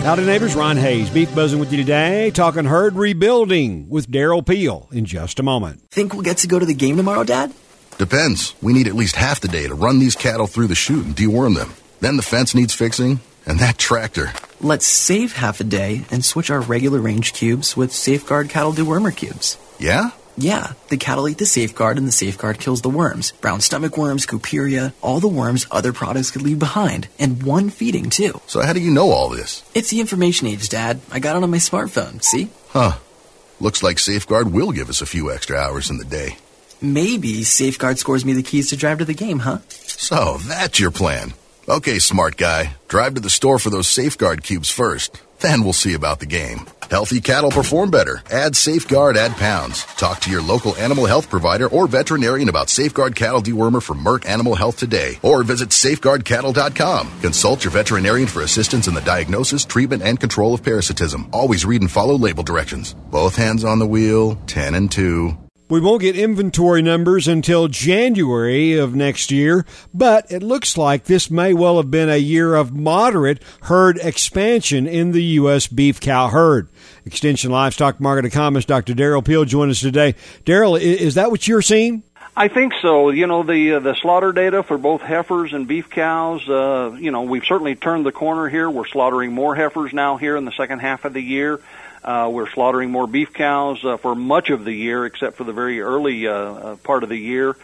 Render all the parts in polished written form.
Howdy neighbors, Ron Hayes, Beef Buzzing with you today, talking herd rebuilding with Daryl Peel in just a moment. Think we'll get to go to the game tomorrow, Dad? Depends. We need at least half the day to run these cattle through the chute and deworm them. Then the fence needs fixing, and that tractor. Let's save half a day and switch our regular range cubes with Safeguard cattle dewormer cubes. Yeah? Yeah, the cattle eat the Safeguard and the Safeguard kills the worms. Brown stomach worms, Cuperia, all the worms other products could leave behind. And one feeding, too. So how do you know all this? It's the information age, Dad. I got it on my smartphone, see? Huh. Looks like Safeguard will give us a few extra hours in the day. Maybe Safeguard scores me the keys to drive to the game, huh? So, that's your plan. Okay, smart guy. Drive to the store for those Safeguard cubes first. Then we'll see about the game. Healthy cattle perform better. Add Safeguard, add pounds. Talk to your local animal health provider or veterinarian about Safeguard Cattle Dewormer from Merck Animal Health today. Or visit safeguardcattle.com. Consult your veterinarian for assistance in the diagnosis, treatment, and control of parasitism. Always read and follow label directions. Both hands on the wheel, 10 and 2. We won't get inventory numbers until January of next year, but it looks like this may well have been a year of moderate herd expansion in the U.S. beef cow herd. Extension Livestock Market Economist Dr. Daryl Peel joined us today. Daryl, is that what you're seeing? I think so. You know, the slaughter data for both heifers and beef cows, we've certainly turned the corner here. We're slaughtering more heifers now here in the second half of the year. We're slaughtering more beef cows for much of the year, except for the very early part of the year.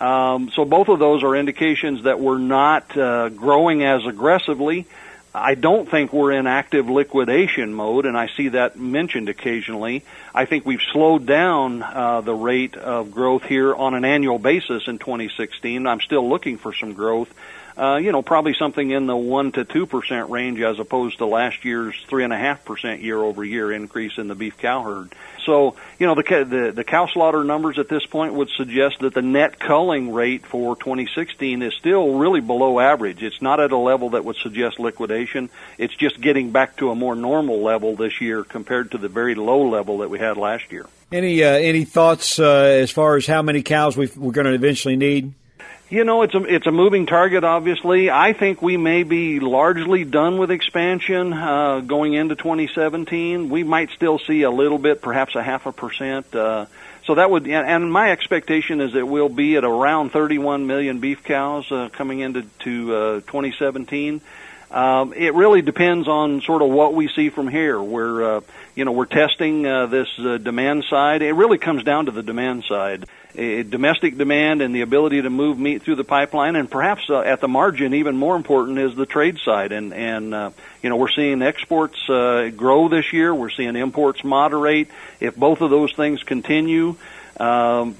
So both of those are indications that we're not growing as aggressively. I don't think we're in active liquidation mode, and I see that mentioned occasionally. I think we've slowed down the rate of growth here on an annual basis in 2016. I'm still looking for some growth. Probably something in the 1% to 2% range as opposed to last year's 3.5% year-over-year increase in the beef cow herd. So, the cow slaughter numbers at this point would suggest that the net culling rate for 2016 is still really below average. It's not at a level that would suggest liquidation. It's just getting back to a more normal level this year compared to the very low level that we had last year. Any thoughts as far as how many cows we're going to eventually need? It's a moving target, obviously. I think we may be largely done with expansion going into 2017. We might still see a little bit, perhaps 0.5%. So that would, and my expectation is that we'll be at around 31 million beef cows coming into 2017. It really depends on sort of what we see from here. We're testing this demand side. It really comes down to the demand side. Domestic demand and the ability to move meat through the pipeline, and perhaps at the margin, even more important is the trade side. And we're seeing exports grow this year. We're seeing imports moderate. If both of those things continue, then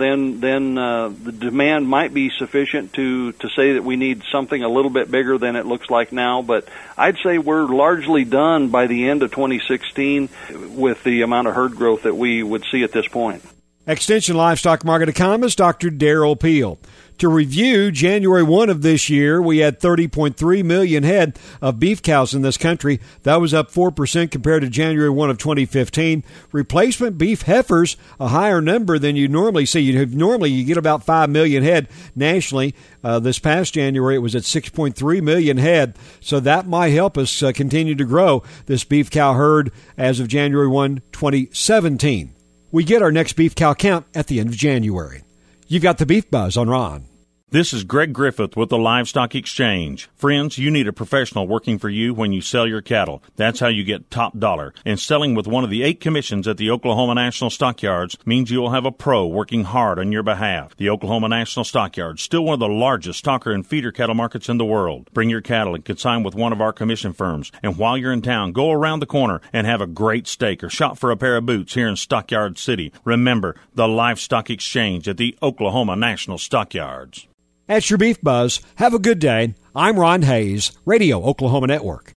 the demand might be sufficient to say that we need something a little bit bigger than it looks like now. But I'd say we're largely done by the end of 2016 with the amount of herd growth that we would see at this point. Extension Livestock Market Economist Dr. Daryl Peel. To review, January 1 of this year, we had 30.3 million head of beef cows in this country. That was up 4% compared to January 1 of 2015. Replacement beef heifers, a higher number than you normally see. You get about 5 million head nationally. This past January, it was at 6.3 million head. So that might help us continue to grow this beef cow herd as of January 1, 2017. We get our next beef cow count at the end of January. You've got the Beef Buzz on Ron. This is Greg Griffith with the Livestock Exchange. Friends, you need a professional working for you when you sell your cattle. That's how you get top dollar. And selling with one of the 8 commissions at the Oklahoma National Stockyards means you will have a pro working hard on your behalf. The Oklahoma National Stockyards, still one of the largest stocker and feeder cattle markets in the world. Bring your cattle and consign with one of our commission firms. And while you're in town, go around the corner and have a great steak or shop for a pair of boots here in Stockyard City. Remember, the Livestock Exchange at the Oklahoma National Stockyards. That's your Beef Buzz. Have a good day. I'm Ron Hayes, Radio Oklahoma Network.